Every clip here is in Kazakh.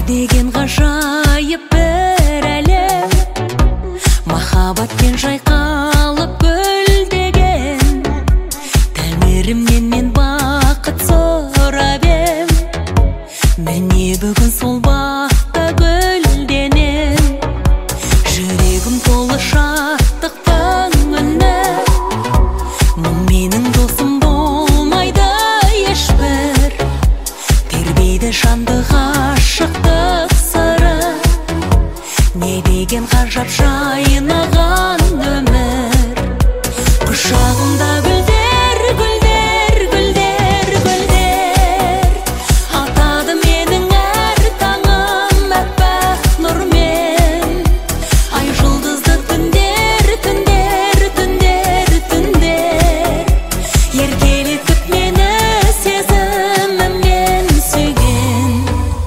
деген ғажайып бір әлем, махаббатпен жайқалып гүлдеген. Тәңірімнен мен бақыт сұрап ем, міне бүгін сол бақта гүлденем. Жүрегім толы шаттықтың үні, мұң менің досым болмайды ешбір. Тербейді жанды ғашықтық сыры, не деген ғажап жайнаған өмір. Құшағымда гүлдер, гүлдер, гүлдер, гүлдер, атады менің әр таңым әппақ нұрмен. Ай жұлдызды түндер, түндер, түндер, түндер, еркелетіп мені сезіміммен сүйген.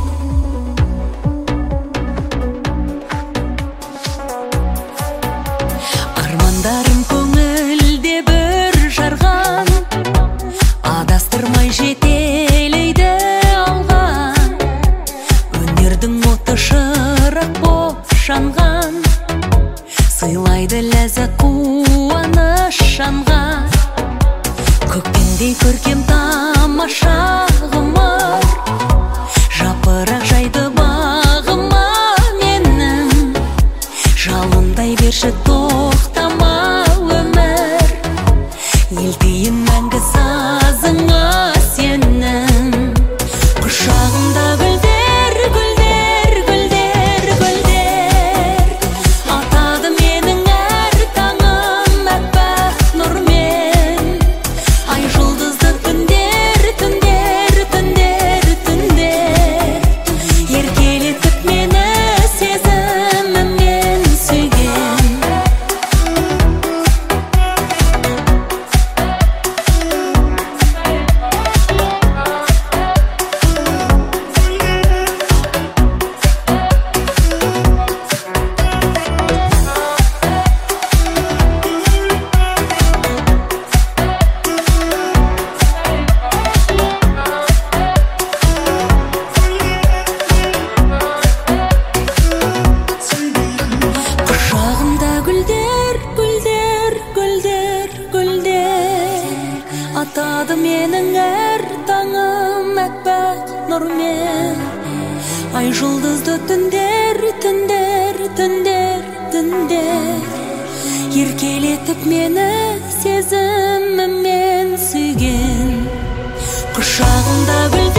Армандарым көңілде бір жарған, адастырмай жетелейді алға. Өнердің оты шырақ боп жанған, сыйлайды ләззат қуаныш жанға. Көктемдей көркем тамаша ғұмыр, жапырақ жайды бағыма менің. Жалындай берші тоқтама өмір, елтейін мәңгі сазыңа сенің. Құшағымда гүлдер, гүлдер, гүлдер, гүлдер, атады менің әр таңым әппақ нұрмен. Ай жұлдызды түндер, түндер, түндер, түндер, еркелетіп мені сезіміммен сүйген. Құшағымда гүлдер, гүлдер, гүлдер, гүлдер, атады менің әр таңым әппақ нұрмен. Ай жұлдызды түндер, түндер, түндер, түндер, еркелетіп мені сезіміммен сүйген. Құшағымда гүлдер.